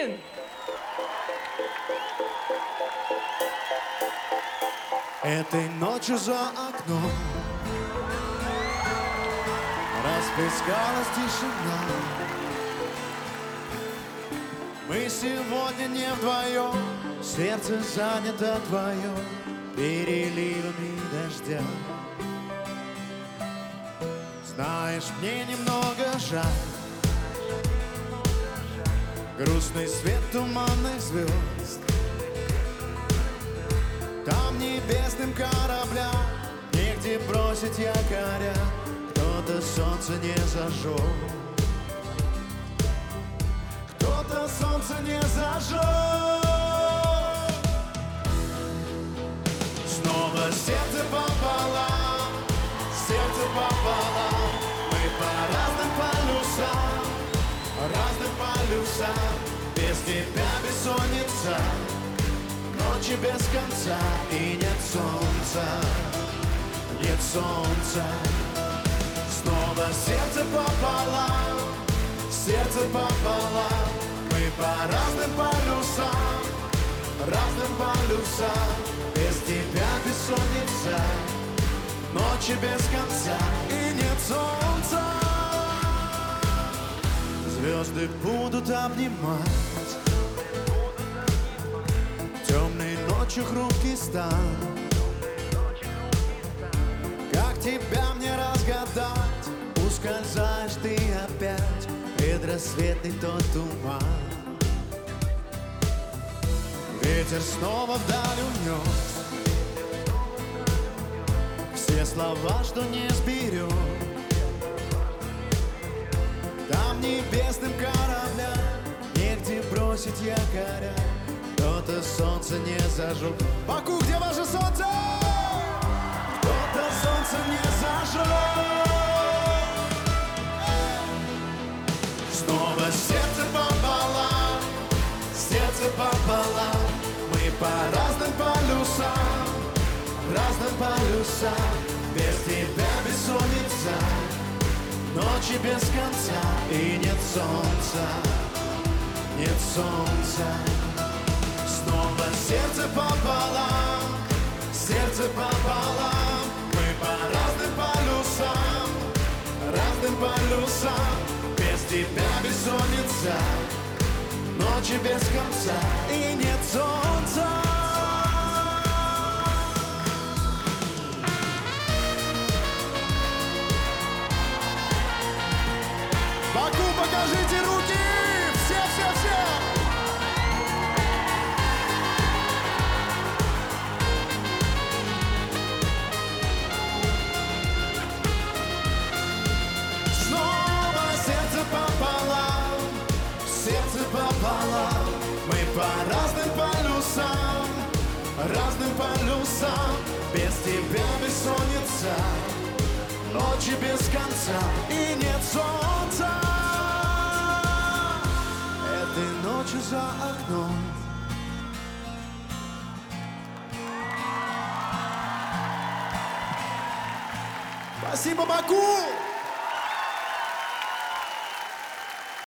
Берлин! Этой ночью за окном расплескалась тишина. Мы сегодня не вдвоем, сердце занято твое переливами дождя. Знаешь, мне немного жаль грустный свет туманных звезд. Там небесным кораблям негде бросить якоря, кто-то солнце не зажег, кто-то солнце не зажег. Снова сердце пополам, сердце пополам. Мы по разным полюсам. Без тебя бессонница, ночи без конца. И нет солнца, нет солнца. Снова сердце пополам, сердце пополам. Мы по разным полюсам. Без тебя бессонница, ночи без конца. И нет солнца. Звезды будут обнимать темной ночью хрупкий стан. Как тебя мне разгадать? Ускользаешь ты опять, предрассветный тот туман. Ветер снова вдаль унес все слова, что не сберег. Там небесным кораблям негде бросить якоря, кто-то солнце не зажег. Баку, где ваше солнце? Кто-то солнце не зажег. Снова сердце пополам, сердце пополам. Мы по разным полюсам. Без тебя бессонница, ночи без конца. И нет солнца, нет солнца. Снова сердце пополам, сердце пополам. Мы по разным полюсам. Без тебя бессонница, ночи без конца. И нет солнца. Баку, покажите руки! Все! Снова сердце пополам. Мы по разным полюсам. Без тебя бессонница, ночи без конца. И нет солнца. Этой ночью за окном спасибо, Баку!